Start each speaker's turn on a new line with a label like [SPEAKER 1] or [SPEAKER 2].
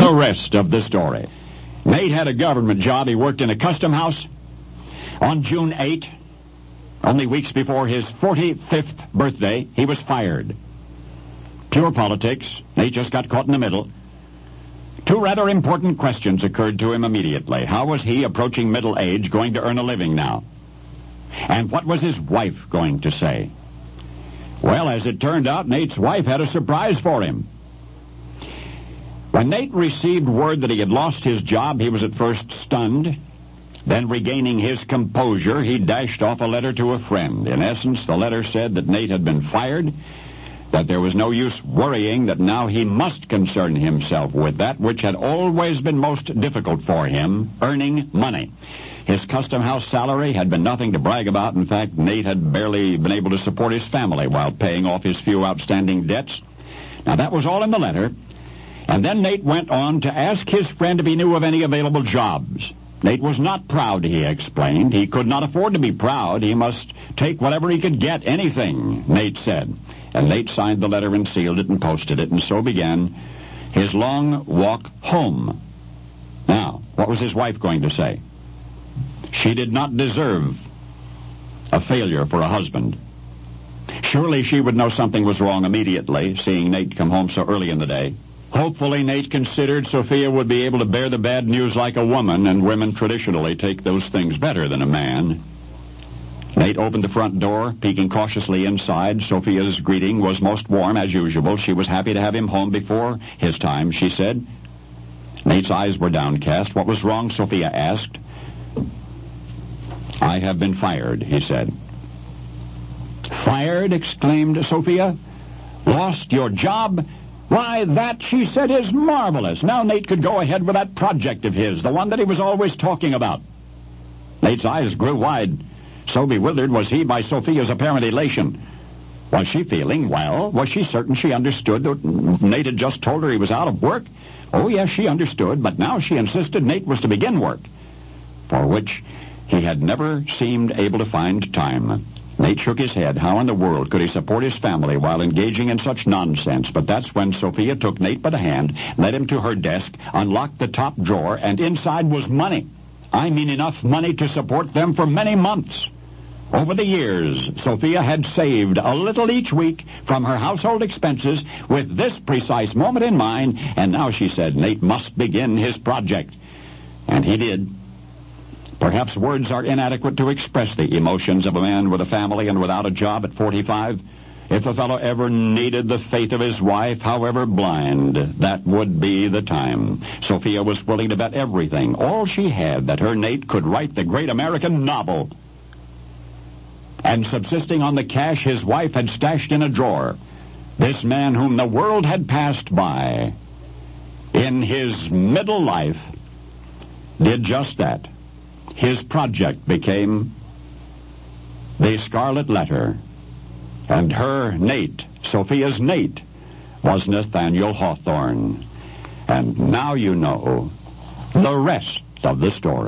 [SPEAKER 1] The rest of the story. Nate had a government job. He worked in a custom house. On June 8, only weeks before his 45th birthday, he was fired. Pure politics. Nate just got caught in the middle. Two rather important questions occurred to him immediately. How was he, approaching middle age, going to earn a living now? And what was his wife going to say? Well, as it turned out, Nate's wife had a surprise for him. When Nate received word that he had lost his job, he was at first stunned. Then, regaining his composure, he dashed off a letter to a friend. In essence, the letter said that Nate had been fired, that there was no use worrying, that now he must concern himself with that which had always been most difficult for him, earning money. His custom house salary had been nothing to brag about. In fact, Nate had barely been able to support his family while paying off his few outstanding debts. Now, that was all in the letter. And then Nate went on to ask his friend if he knew of any available jobs. Nate was not proud, he explained. He could not afford to be proud. He must take whatever he could get, anything, Nate said. And Nate signed the letter and sealed it and posted it, and so began his long walk home. Now, what was his wife going to say? She did not deserve a failure for a husband. Surely she would know something was wrong immediately, seeing Nate come home so early in the day. Hopefully, Nate considered Sophia would be able to bear the bad news like a woman, and women traditionally take those things better than a man. Nate opened the front door, peeking cautiously inside. Sophia's greeting was most warm, as usual. She was happy to have him home before his time, she said. Nate's eyes were downcast. What was wrong? Sophia asked. I have been fired, he said. Fired? Exclaimed Sophia. Lost your job? Why, that, she said, is marvelous. Now Nate could go ahead with that project of his, the one that he was always talking about. Nate's eyes grew wide. So bewildered was he by Sophia's apparent elation. Was she feeling well? Was she certain she understood that Nate had just told her he was out of work? Oh, yes, she understood, but now she insisted Nate was to begin work, for which he had never seemed able to find time. Nate shook his head. How in the world could he support his family while engaging in such nonsense? But that's when Sophia took Nate by the hand, led him to her desk, unlocked the top drawer, and inside was money. I mean enough money to support them for many months. Over the years, Sophia had saved a little each week from her household expenses with this precise moment in mind, and now she said Nate must begin his project. And he did. Perhaps words are inadequate to express the emotions of a man with a family and without a job at 45. If a fellow ever needed the faith of his wife, however blind, that would be the time. Sophia was willing to bet everything, all she had, that her Nate could write the great American novel. And subsisting on the cash his wife had stashed in a drawer, this man whom the world had passed by, in his middle life, did just that. His project became the Scarlet Letter. And her Nate, Sophia's Nate, was Nathaniel Hawthorne. And now you know the rest of the story.